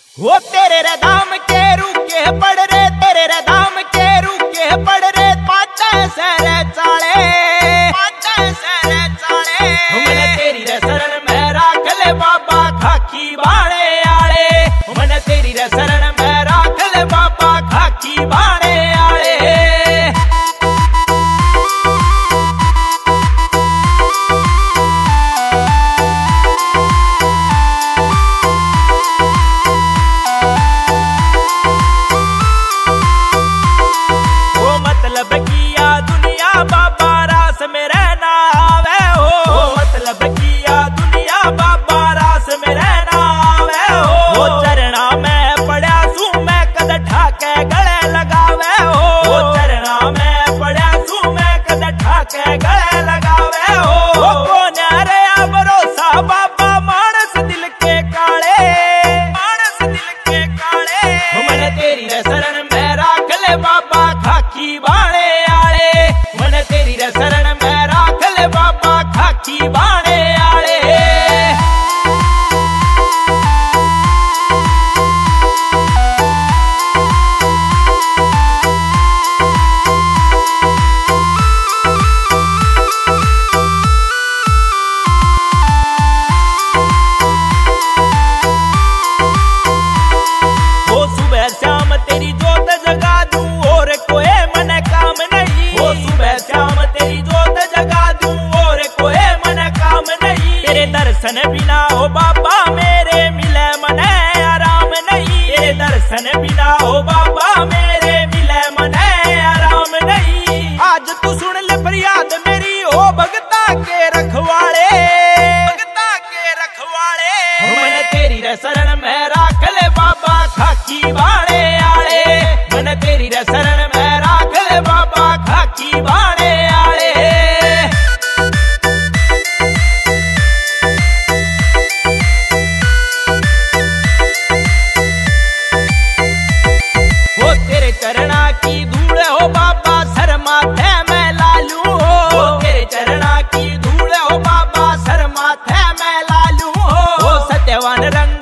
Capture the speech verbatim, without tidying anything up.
वो तेरे रे दाम के रूके पड़ रे, तेरे रे दाम के रूके पड़ रे, पाँच सरे चाले पाँच सरे चाले। मैंने तेरी रे शरण में राख ले बाबा खाकी बाणे आले, मैंने तेरी रे शरण में राख ले बाबा खाकी बाणे आले। के गले लगावे हो कौन रे भरोसा बाबा मानस दिल के काले, मानस दिल के काले। मैंने तेरी रे शरण में राख ले बाबा खाकी बाणे आले, मैंने तेरी रे शरण में राख ले बाबा खाकी बाणे आले। श्याम तेरी जोत जगा दूं और कोई मन काम नहीं, वो सुबह श्याम तेरी जोत जगा दूं और कोई मन काम नहीं। तेरे दर्शन बिना हो बाबा मेरे मिले मन आराम नहीं, तेरे दर्शन बिना हो बाबा मेरे मिले मन आराम नहीं। आज तू सुन ले फरियाद मेरी हो भगता के रखवाले, भगता के रखवाले। मैंने तेरी रे शरण में राख ले बाबा खाकी बाणे आले, मैंने तेरी रे शरण में राख ले बाबा खाकी बाणे आले। वो तेरे चरणा की धूल हो बाबा सर माथे में लालू हो, वो तेरे चरणा की धूल हो बाबा सर माथे में लालू हो। वो सत्यवान रंग